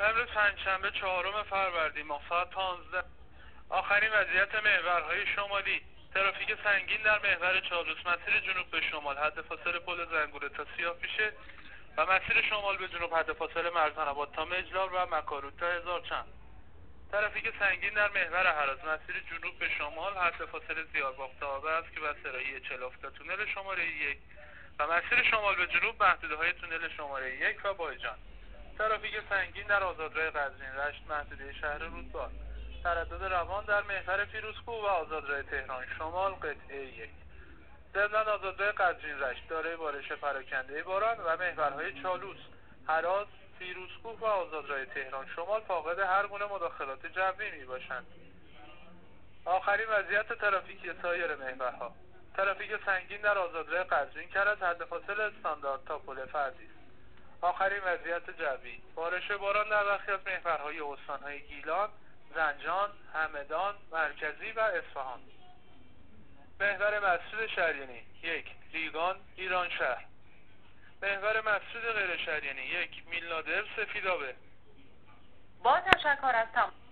امروز پنجشنبه 4 فروردین ماه ساعت 15. آخرین وضعیت محورهای شمالی: ترافیک سنگین در محور چالوس مسیر جنوب به شمال حد فاصله پل زنگوره تا سیاه‌پیشه و مسیر شمال به جنوب حد فاصله مرزن‌آباد تا مجلار و مکارود تا هزارچند. ترافیک سنگین در محور هراز مسیر جنوب به شمال حد فاصله زیارباغ تا آبرز که بسترهای چلاف تا تونل شماره 1 و مسیر شمال به جنوب محدوده‌های تونل شماره 1 و بایجان. ترافیک سنگین در آزادراه قزوین رشت محدوده شهر رودبار. تردد روان در محور فیروزکوه و آزادراه تهران شمال قطعه 1. ضمناً آزادراه قزوین رشت دارای بارش پراکنده باران و محورهای چالوس، هراز، فیروزکوه و آزادراه تهران شمال فاقد هر گونه مداخلات جوی میباشند. آخرین وضعیت ترافیکی سایر محورها: ترافیک سنگین در آزادراه قزوین کرج حد فاصله استاندارد تا پل فرزی. آخرین وضعیت جوی: بارش باران در برخی از محورهای استانهای گیلان، زنجان، همدان، مرکزی و اصفهان. محور مسجد شریعتی 1. ریگان، ایرانشهر. محور مسجد غیر شریعتی 1. میلنادر، سفیدآبه. با تشکر از تماس